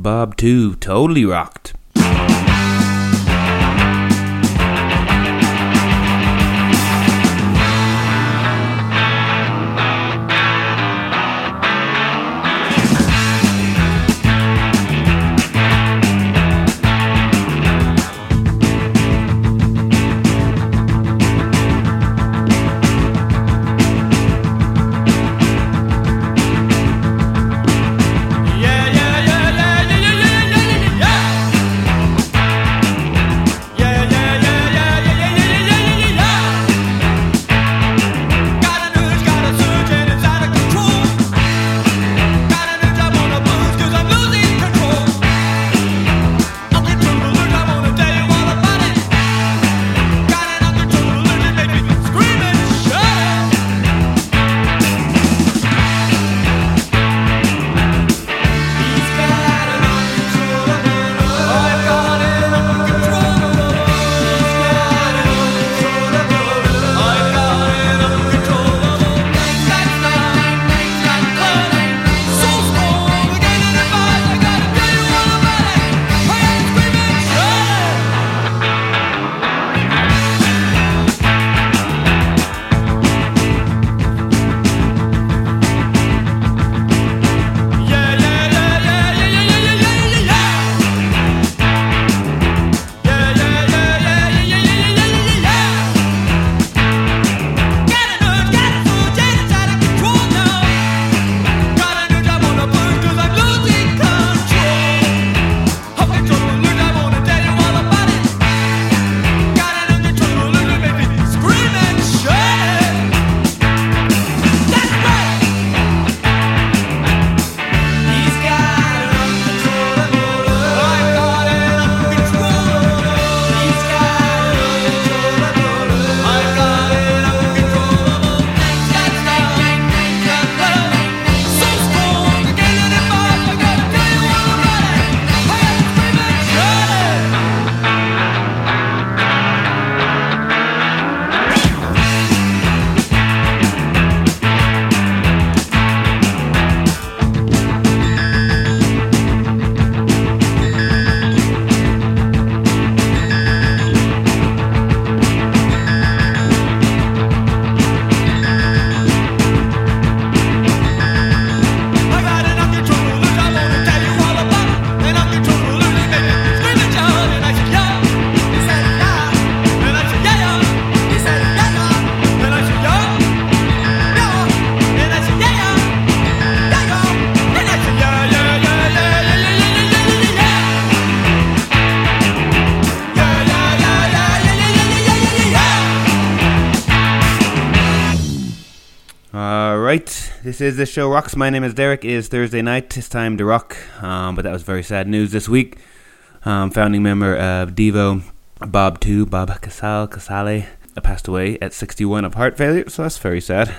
Bob 2 totally rocked. This is The Show Rocks. My name is Derek. It is Thursday night. It's time to rock. But that was very sad news this week. Founding member of Devo, Bob Casale, passed away at 61 of heart failure. So that's very sad.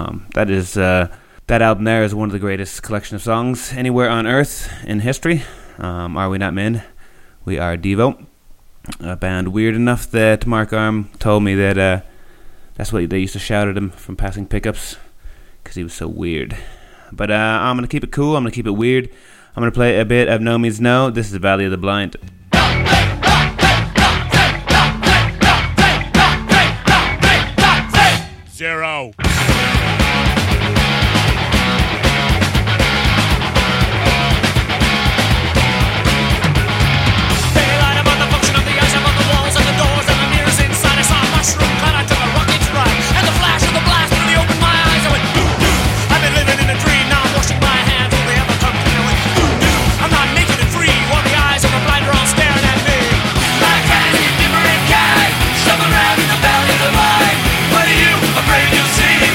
That album there is one of the greatest collection of songs anywhere on earth in history. Are We Not Men? We Are Devo. A band weird enough that Mark Arm told me that that's what they used to shout at him from passing pickups, because he was so weird. But I'm going to keep it cool. I'm going to keep it weird. I'm going to play a bit of No Means No. This is Valley of the Blind. Zero. Afraid you'll see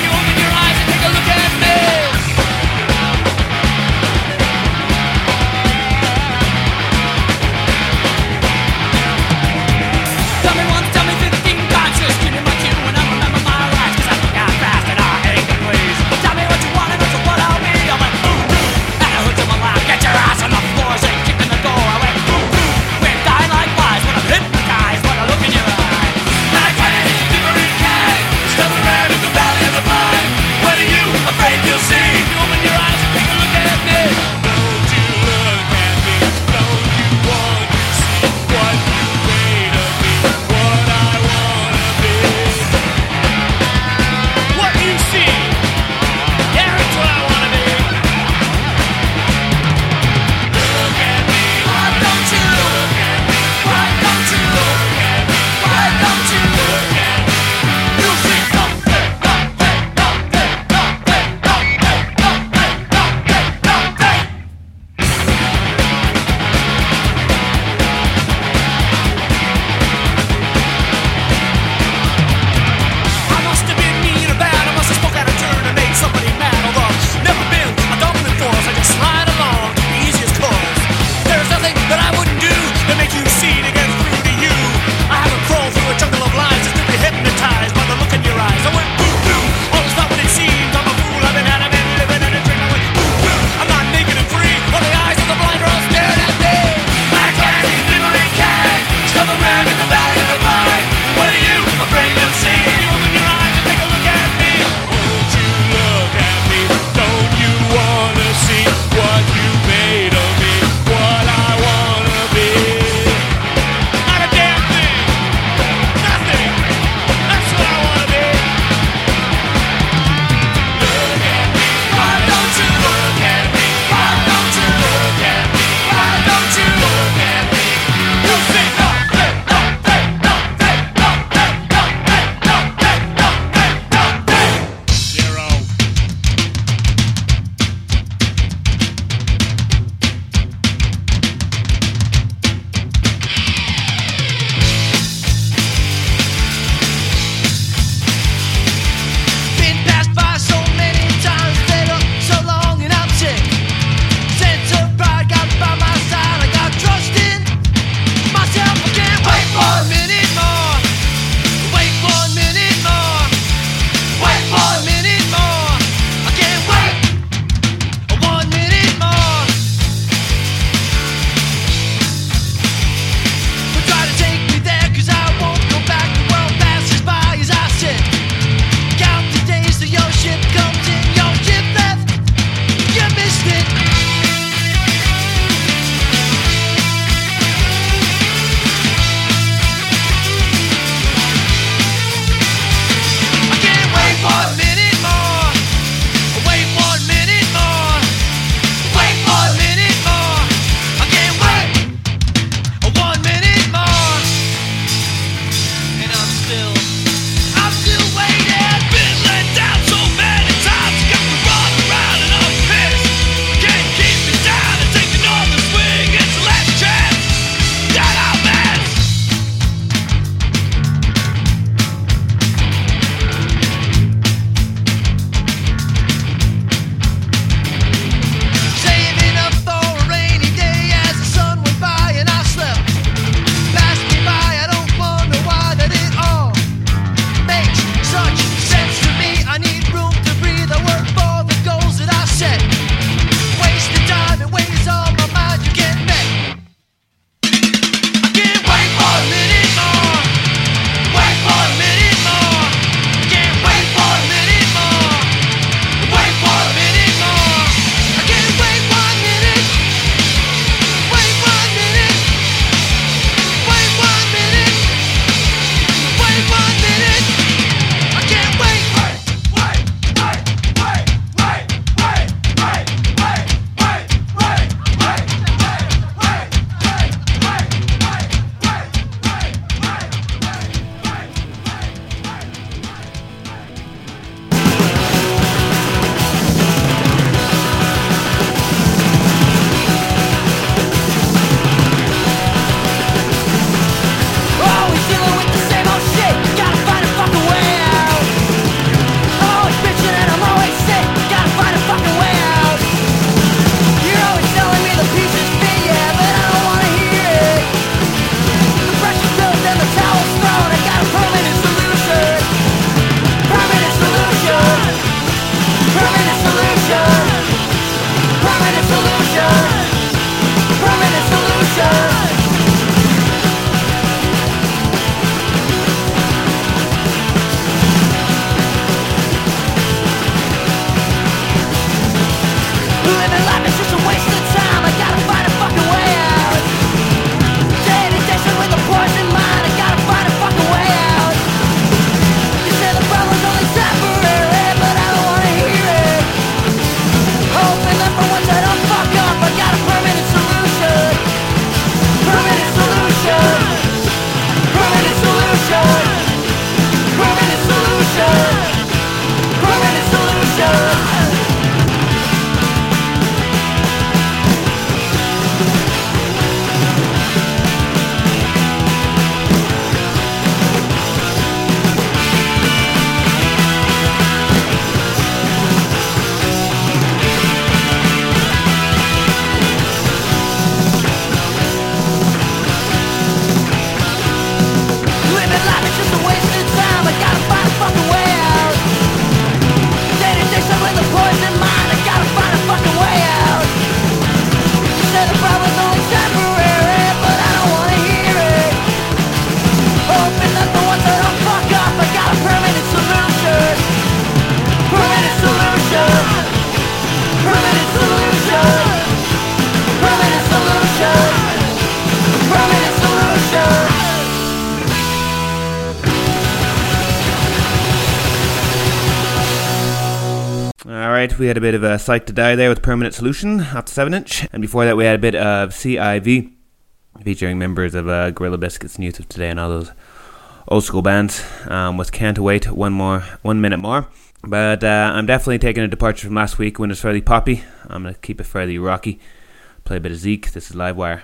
Alright, we had a bit of a Psych to Die there with Permanent Solution off the 7-inch. And before that we had a bit of CIV, featuring members of Gorilla Biscuits and Youth of Today and all those old school bands, with Can't Wait 1 Minute More. But I'm definitely taking a departure from last week when it was fairly poppy. I'm going to keep it fairly rocky. Play a bit of Zeke. This is Livewire.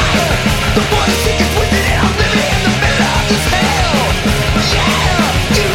The boy is sick and twisted and I'm living in the middle of this hell. Yeah, you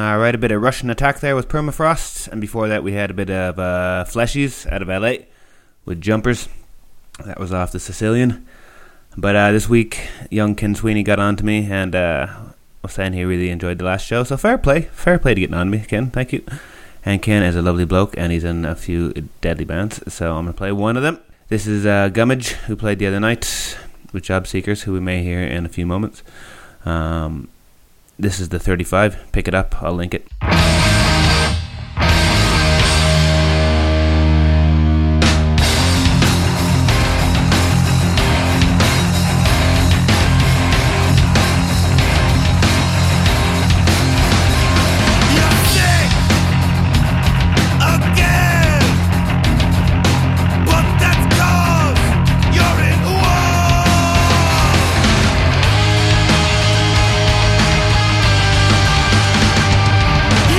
Right, a bit of Russian Attack there with Permafrost, and before that we had a bit of Fleshies out of LA with Jumpers. That was off the Sicilian. But this week, young Ken Sweeney got on to me and was saying he really enjoyed the last show. So fair play to getting on to me, Ken. Thank you. And Ken is a lovely bloke, and he's in a few deadly bands. So I'm going to play one of them. This is Gummidge, who played the other night with Job Seekers, who we may hear in a few moments. This is the 35. Pick it up. I'll link it. You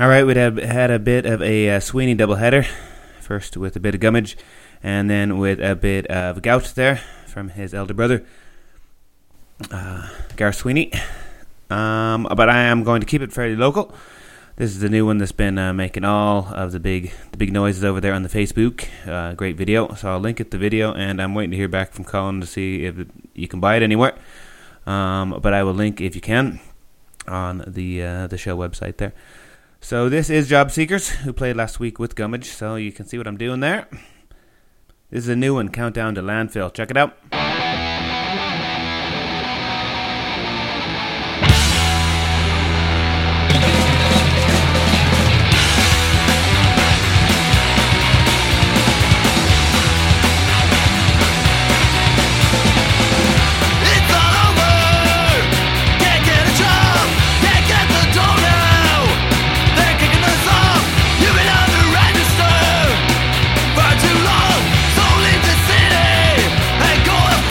All right, we'd have had a bit of a Sweeney doubleheader. First with a bit of Gummidge, and then with a bit of Gout there from his elder brother, Garth Sweeney. But I am going to keep it fairly local. This is the new one that's been making all of the big noises over there on the Facebook. Great video, so I'll link it the video, and I'm waiting to hear back from Colin to see if you can buy it anywhere. But I will link if you can on the show website there. So this is Job Seekers, who played last week with Gummidge, so you can see what I'm doing there. This is a new one, Countdown to Landfill. Check it out. Too long, sold into city and going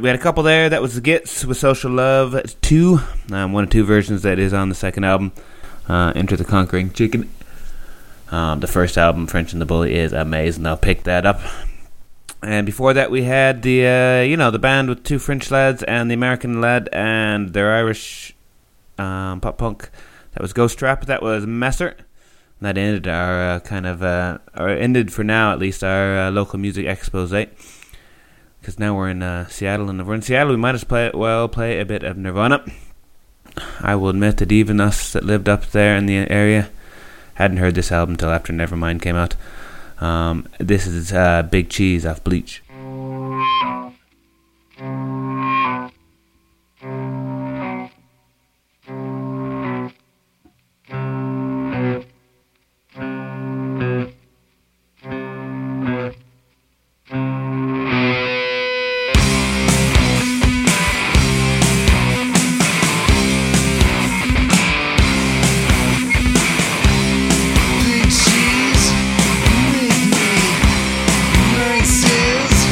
we had a couple there. That was the Gits with Social Love 2. One of two versions that is on the second album, Enter the Conquering Chicken. The first album, French and the Bully, is amazing. I'll pick that up. And before that, we had the the band with two French lads and the American lad and their Irish pop punk. That was Ghost Trap. That was Messer. That ended our or ended for now at least, our local music expose. Because now we're in Seattle, and if we're in Seattle, we might as well play a bit of Nirvana. I will admit that even us that lived up there in the area hadn't heard this album until after Nevermind came out. This is Big Cheese off Bleach. Big cheese, make me nice.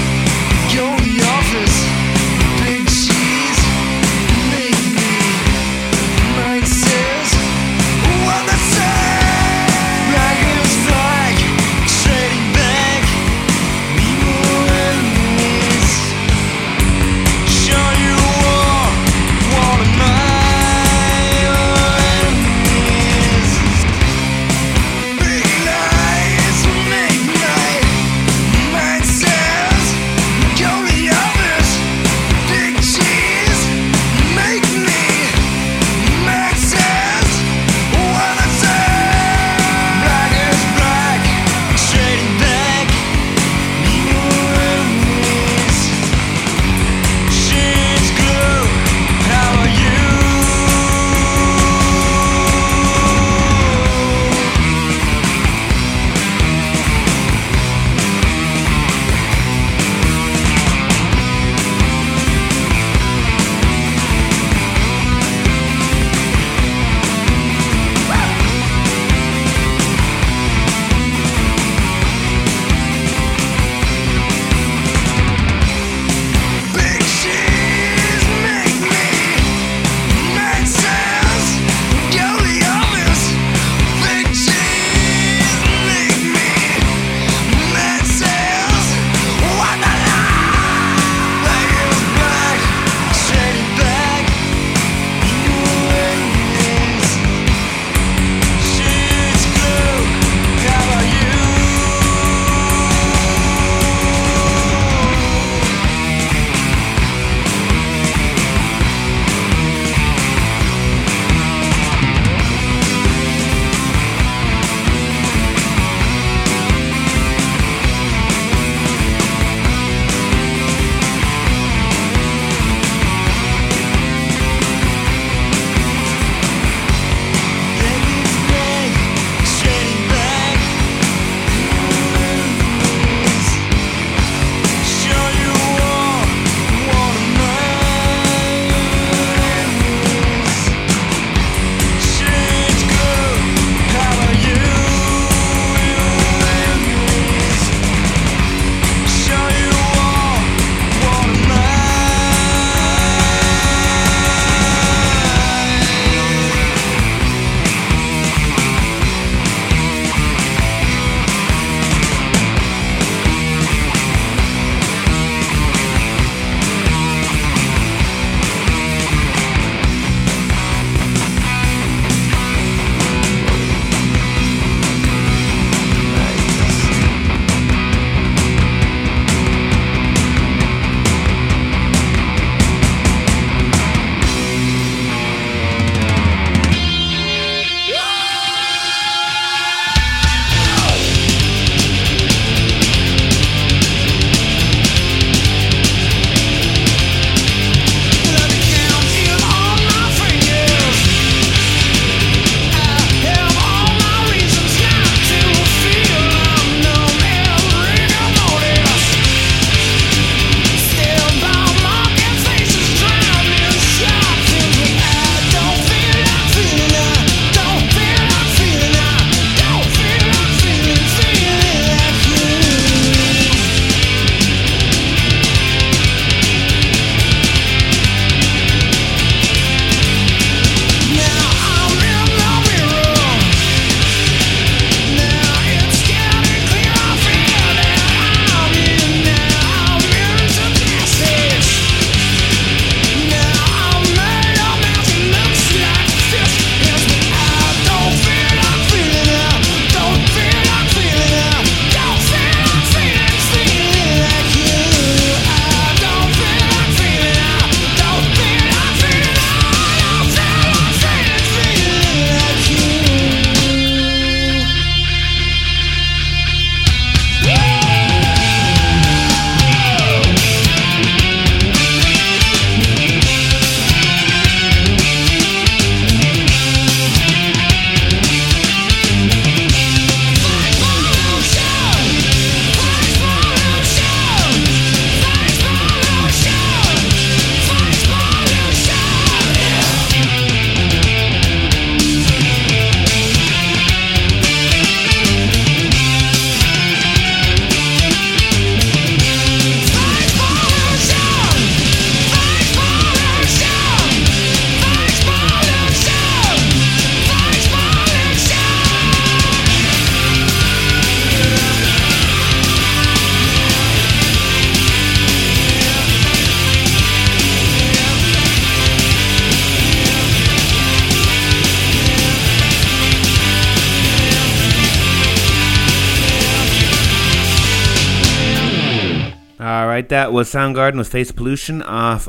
Alright, that was Soundgarden with Face Pollution off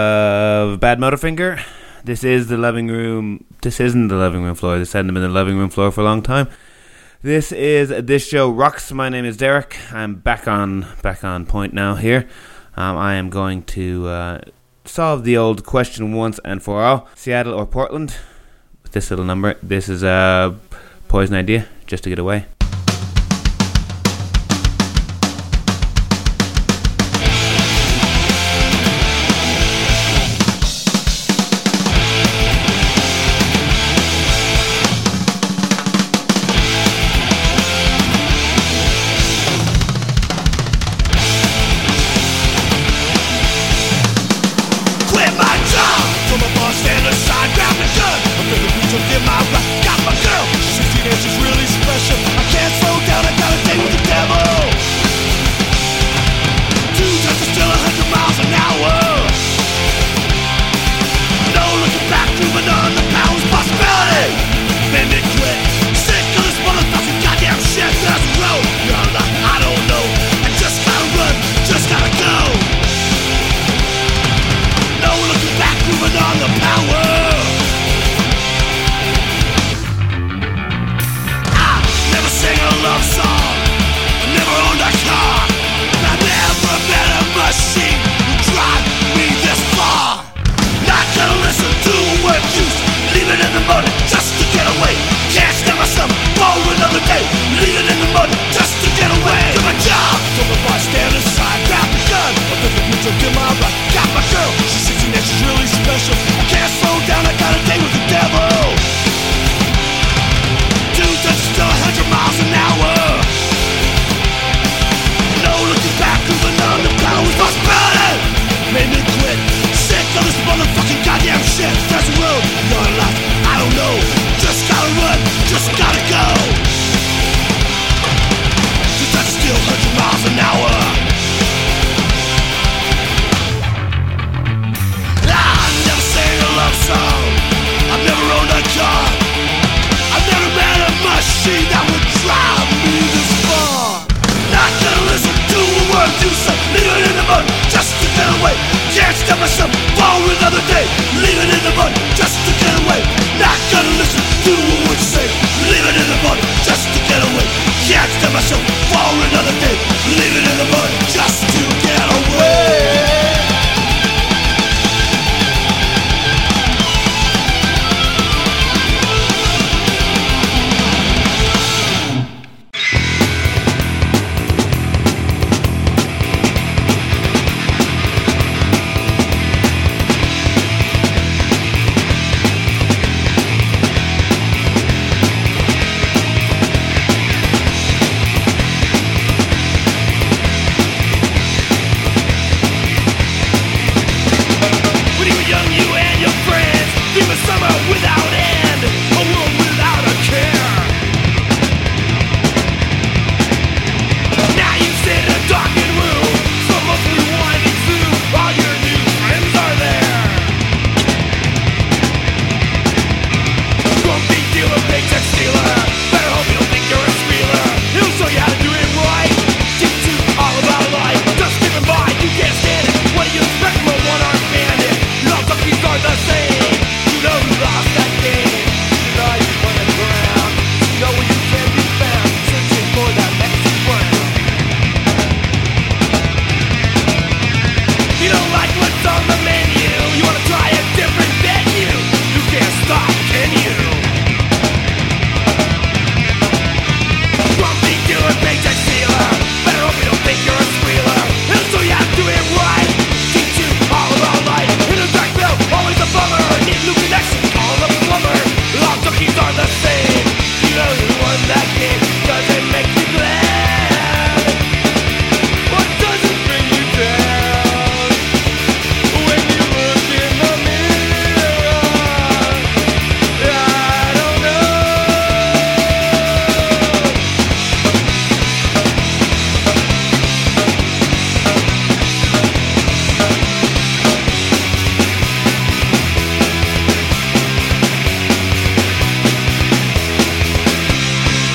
of Bad Motorfinger. This is the living room. This isn't the living room floor. This hadn't been the living room floor for a long time. This is This Show Rocks. My name is Derek. I'm back on point now here. I am going to solve the old question once and for all. Seattle or Portland? With this little number. This is a Poison Idea, Just to Get Away.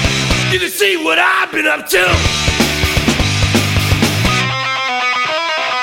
see what I've been up to.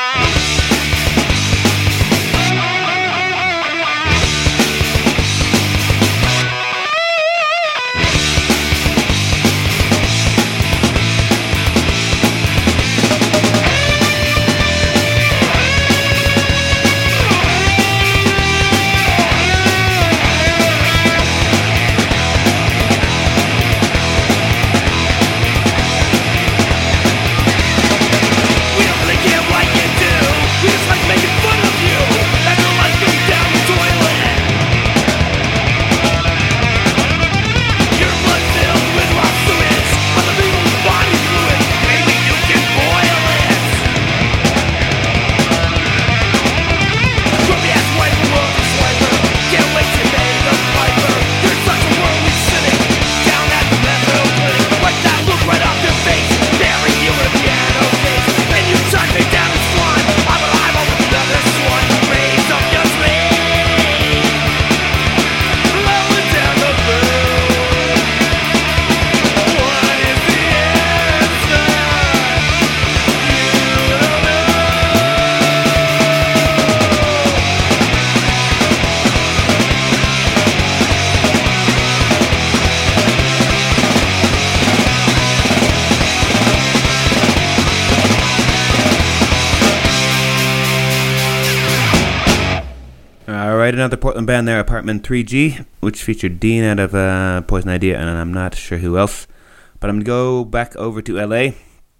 Alright, another Portland band there, Apartment 3G, which featured Dean out of Poison Idea, and I'm not sure who else. But I'm going to go back over to LA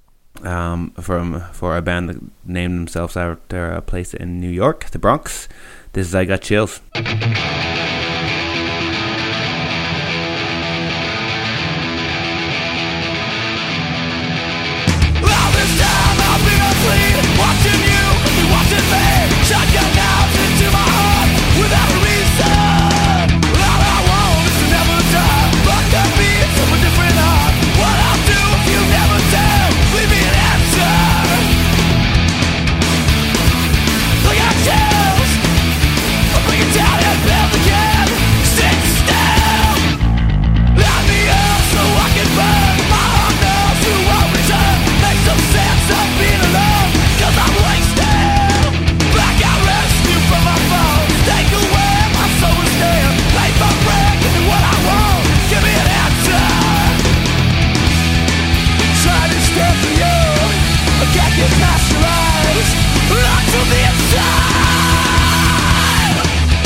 for a band that named themselves after a place in New York, the Bronx. This is I Got Chills. Watching you, watching me, shotgun out into my heart without a reason. All I want is to never die, but could be from a different heart. What I'll do if you never tell, leave me an answer. I got chills, I'll bring it down and build again. Sit still, let me out so I can burn. My heart knows you won't return. Make some sense of being alone. Cause I'm wasted. Back out rescue from my phone. Take away my soul is dead. Pay my rent, give me what I want. Give me an answer. Try to stand for you. I can't get past your eyes. Look to the inside.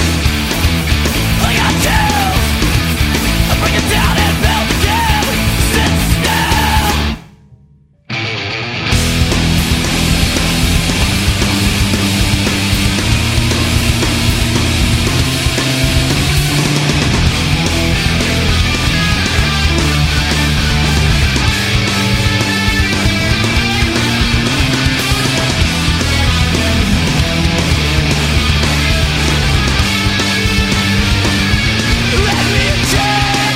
I got chills. I bring it down and build again. Sit still. Let me check.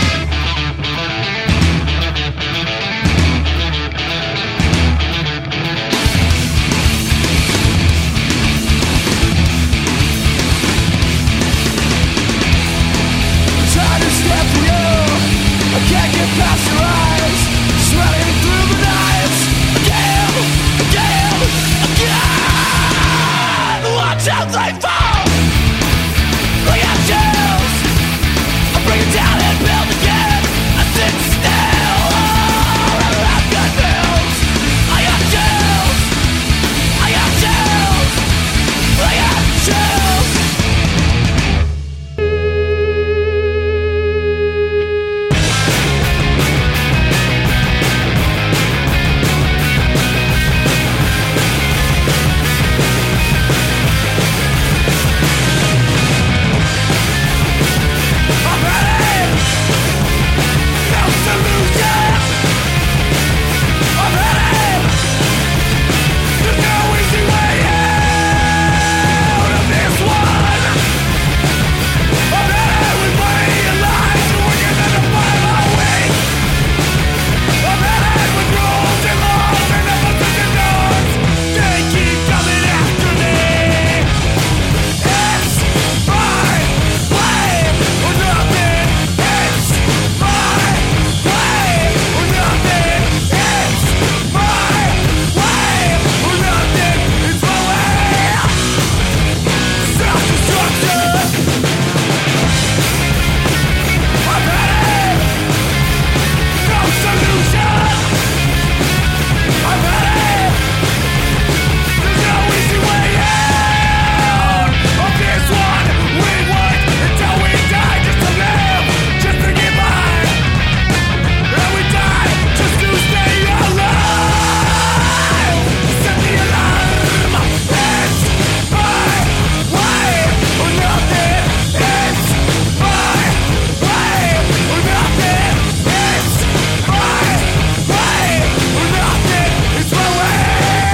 Try to step for you. I can't get past your eyes. Sweating through the nights. Again. Watch out they fall. I got chills. I bring it down and build again. I sit still. I've got bills. I got chills. I got chills. I got chills. I'm ready. No solution. I'm ready. There's no easy way out of this one. I'm ready with money and lies, and we're gonna define our way. I'm ready with rules and laws and opposition doors. They keep coming after me. It's my way or nothing. It's my way or nothing. It's my way or nothing. It's my way. Self-destruction. I'm ready. No solution. I'm ready. There's no easy way out of this one. We work until we die just to live, just to get by. And we die just to stay alive. Set the alarm. It's my way or nothing. It's my way or nothing. It's my way or nothing. It's my way.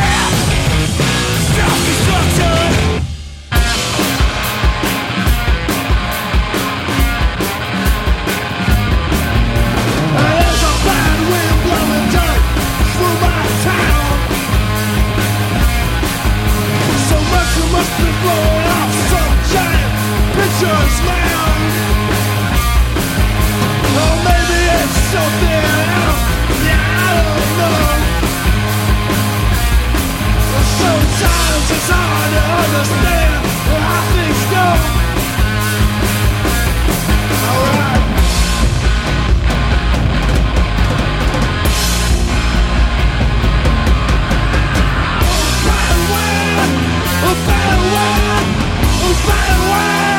Self-destruction. There's a bad wind blowing dirt through my town. So much you must be blowing off some giant pictures land. Or maybe it's something else. Yeah, I don't know. Sometimes it's hard to understand how things go. Alright. A bad wind, a bad wind, a bad wind.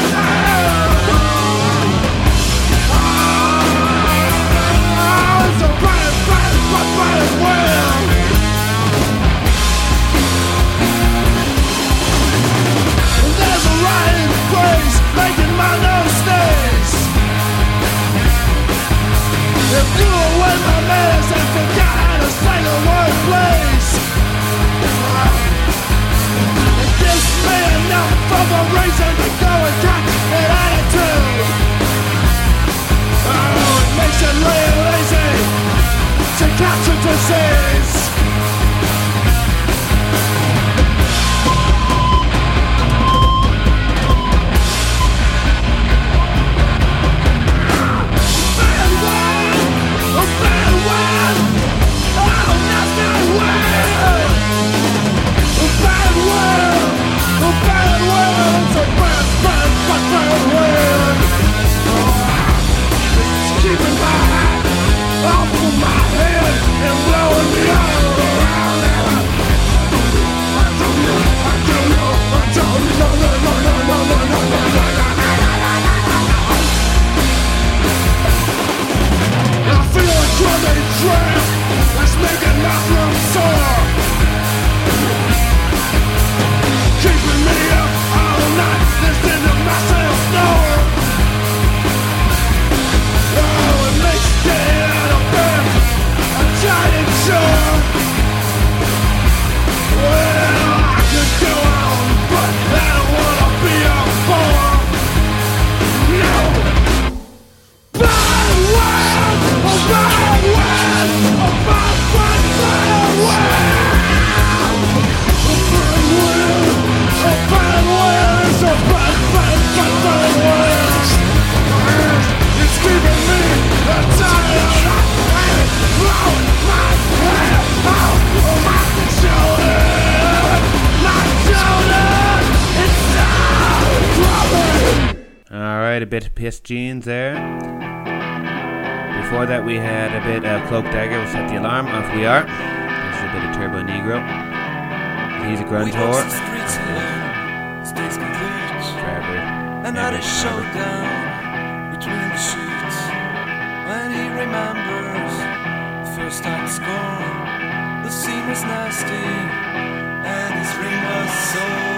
Alright, a bit of Piss Jeans there. Before that we had a bit of Cloak Dagger, we'll set the alarm, off we are. This is a bit of Turbo Negro. He's a grunge whore. Stays complete. Trevor. And not a showdown between the sheets. When he remembers the first time scorn, the scene was nasty and his ring was sore.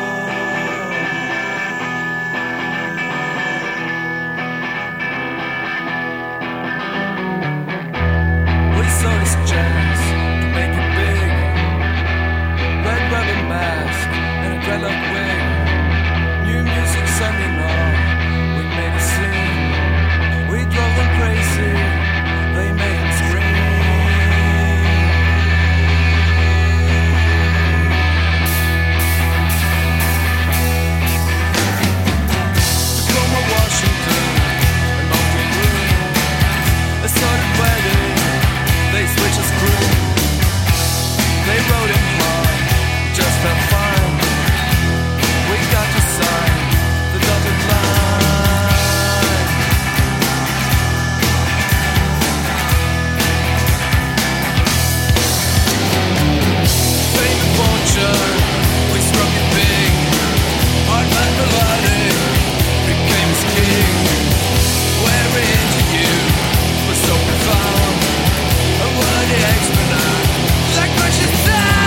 We saw his chance to make it big. Red rubber mask and a dreadlock wig. New music Sunday night, we made a scene. We drove them crazy, they made him scream. Tacoma, Washington, and Mountain Blue. They started wedding, they switched us crew. They rode him hard, just felt fine. We got to sign the dotted line. Fame and fortune, we struck it big. Hard man melodic, became his king. Where into you was so profound. A worthy exponent, like precious sound.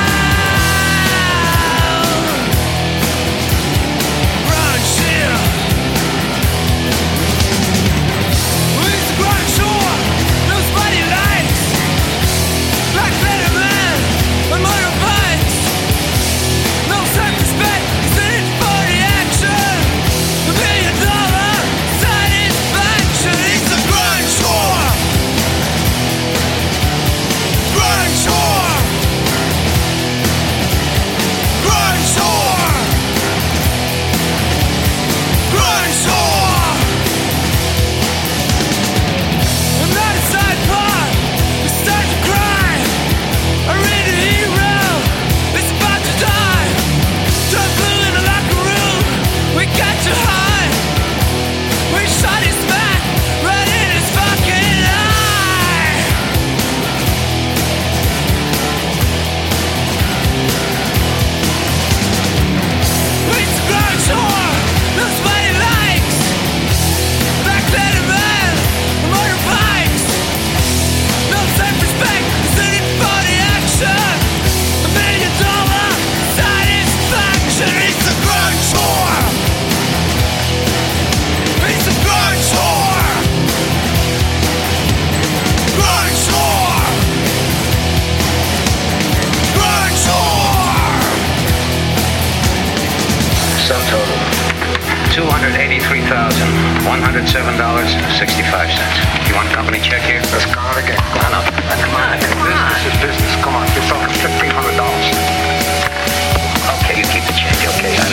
$283,107.65. You want company check here? Let's go out again. No, no. Come on. Business is business. Come on. You're talking $1,500. Okay, you keep the change. Okay, I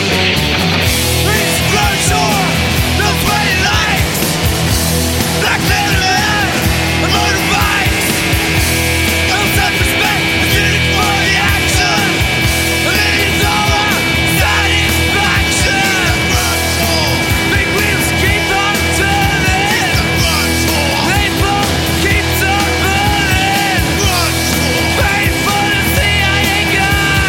Keeps on burning. Painful to see how you go.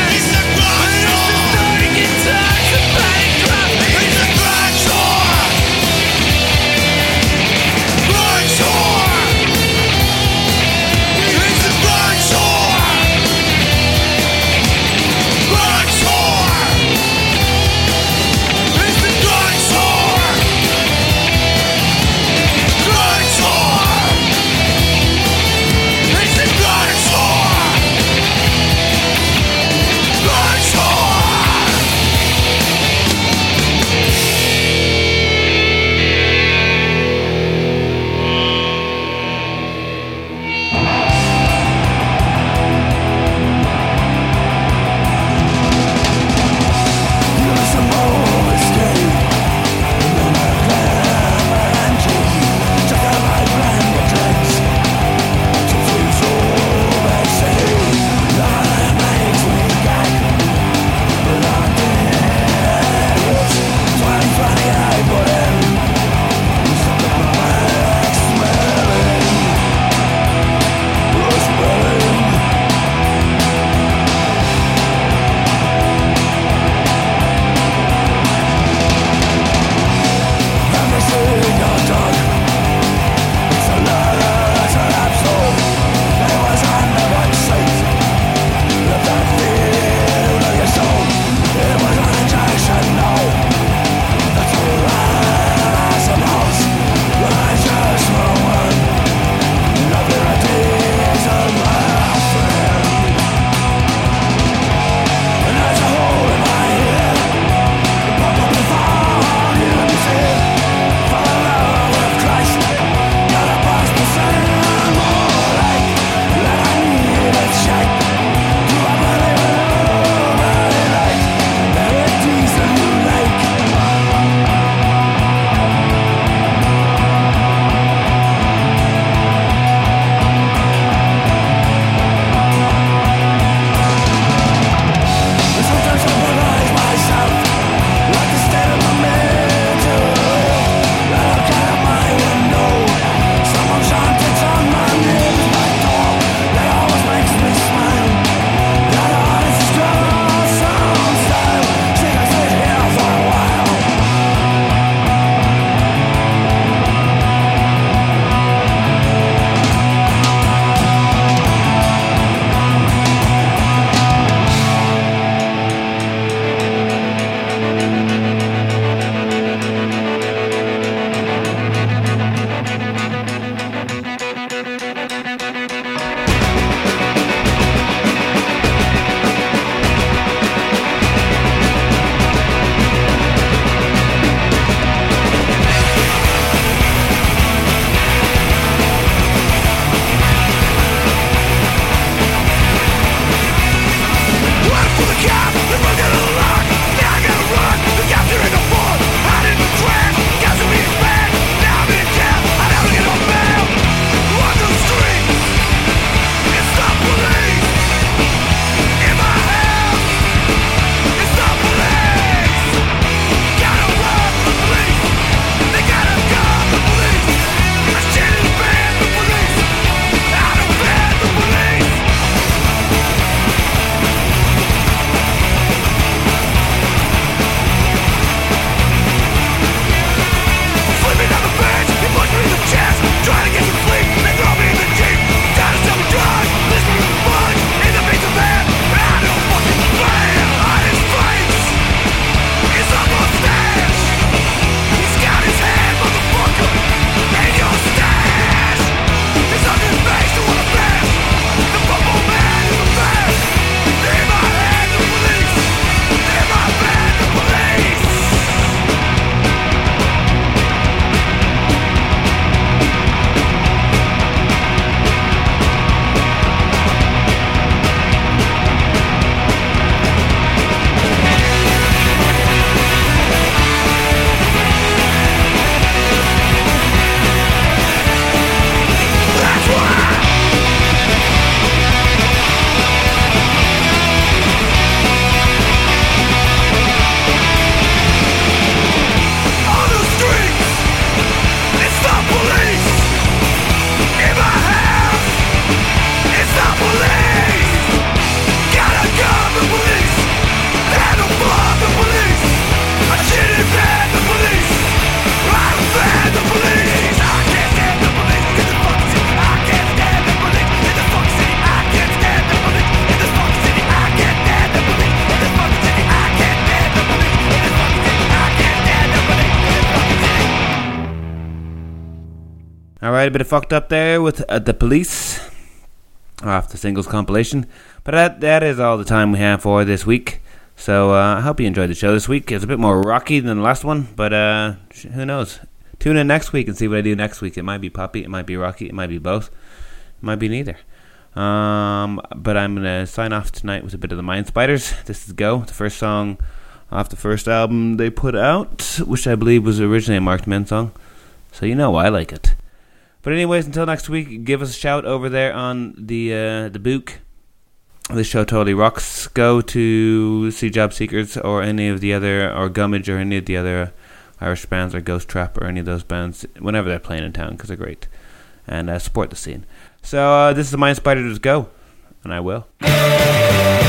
Alright, a bit of fucked up there with The Police off the singles compilation. But that is all the time we have for this week. So I hope you enjoyed the show this week. It's a bit more rocky than the last one, but who knows? Tune in next week and see what I do next week. It might be poppy, it might be rocky, it might be both, it might be neither. But I'm going to sign off tonight with a bit of the Mind Spiders. This is Go, the first song off the first album they put out, which I believe was originally a Marked Men song. So you know I like it. But anyways, until next week, give us a shout over there on the Book. This show totally rocks. Go to see Job Seekers or any of the other, or Gummidge or any of the other Irish bands, or Ghost Trap or any of those bands whenever they're playing in town, because they're great. And support the scene. So this is the Mind Spiders. Go. And I will.